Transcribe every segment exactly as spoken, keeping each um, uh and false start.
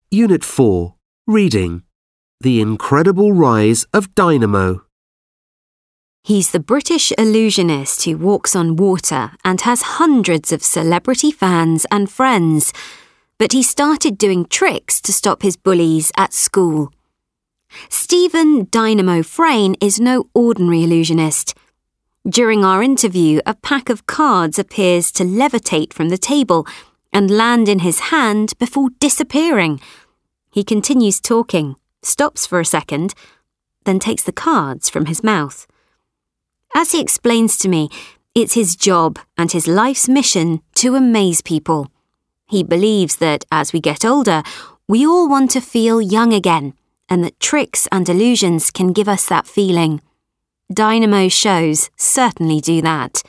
Unit four, Reading. The Incredible Rise of Dynamo. He's the British illusionist who walks on water and has hundreds of celebrity fans and friends, but he started doing tricks to stop his bullies at school. Stephen Dynamo Frayne is no ordinary illusionist. During our interview, a pack of cards appears to levitate from the table and land in his hand before disappearing. He continues talking, stops for a second, then takes the cards from his mouth. As he explains to me, it's his job and his life's mission to amaze people. He believes that as we get older, we all want to feel young again, and that tricks and illusions can give us that feeling. Dynamo's shows certainly do that.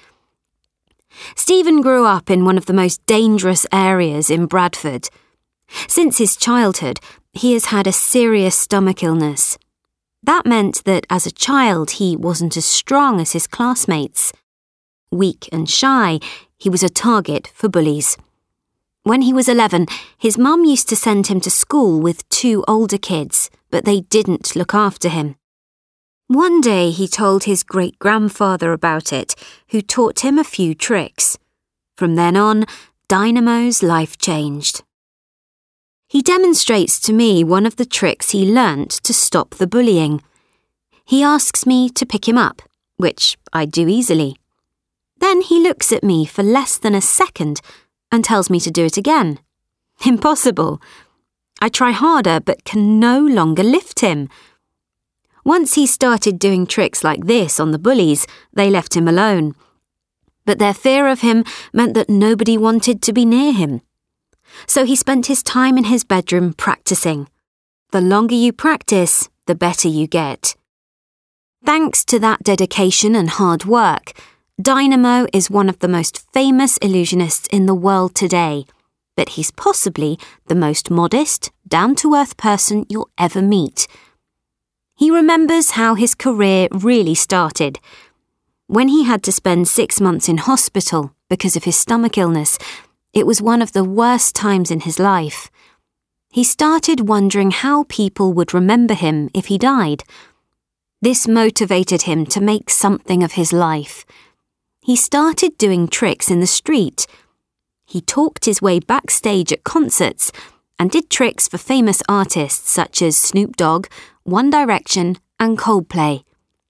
Stephen grew up in one of the most dangerous areas in Bradford. Since his childhood, he has had a serious stomach illness. That meant that as a child he wasn't as strong as his classmates. Weak and shy, he was a target for bullies. When he was eleven, his mum used to send him to school with two older kids, but they didn't look after him. One day he told his great-grandfather about it, who taught him a few tricks. From then on, Dynamo's life changed. He demonstrates to me one of the tricks he learnt to stop the bullying. He asks me to pick him up, which I do easily. Then he looks at me for less than a second and tells me to do it again. Impossible. I try harder but can no longer lift him. Once he started doing tricks like this on the bullies, they left him alone. But their fear of him meant that nobody wanted to be near him. So he spent his time in his bedroom practicing. The longer you practice, the better you get. Thanks to that dedication and hard work, Dynamo is one of the most famous illusionists in the world today, but he's possibly the most modest, down-to-earth person you'll ever meet. He remembers how his career really started. When he had to spend six months in hospital because of his stomach illness, it was one of the worst times in his life. He started wondering how people would remember him if he died. This motivated him to make something of his life. He started doing tricks in the street. He talked his way backstage at concerts and did tricks for famous artists such as Snoop Dogg, One Direction, and Coldplay.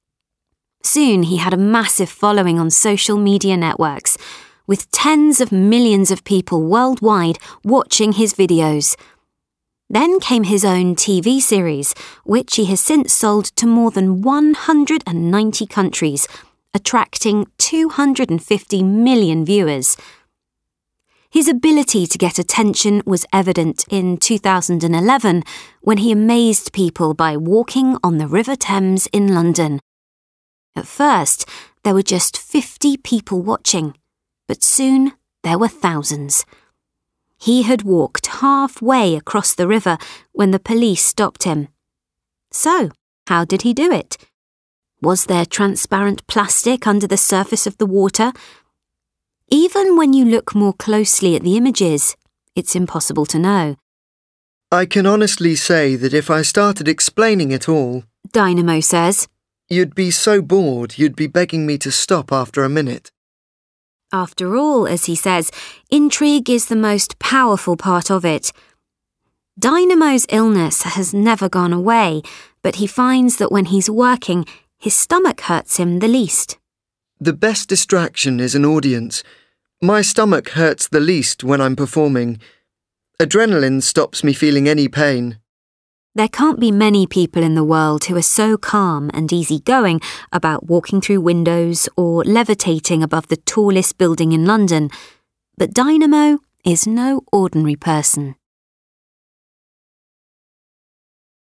Soon he had a massive following on social media networks, with tens of millions of people worldwide watching his videos. Then came his own T V series, which he has since sold to more than one hundred ninety countries, attracting two hundred fifty million viewers. His ability to get attention was evident in two thousand eleven when he amazed people by walking on the River Thames in London. At first, there were just fifty people watching, but soon there were thousands. He had walked halfway across the river when the police stopped him. So, how did he do it? Was there transparent plastic under the surface of the water? Even when you look more closely at the images, it's impossible to know. I can honestly say that if I started explaining it all, Dynamo says, you'd be so bored you'd be begging me to stop after a minute. After all, as he says, intrigue is the most powerful part of it. Dynamo's illness has never gone away, but he finds that when he's working, his stomach hurts him the least. The best distraction is an audience. My stomach hurts the least when I'm performing. Adrenaline stops me feeling any pain. There can't be many people in the world who are so calm and easygoing about walking through windows or levitating above the tallest building in London, but Dynamo is no ordinary person.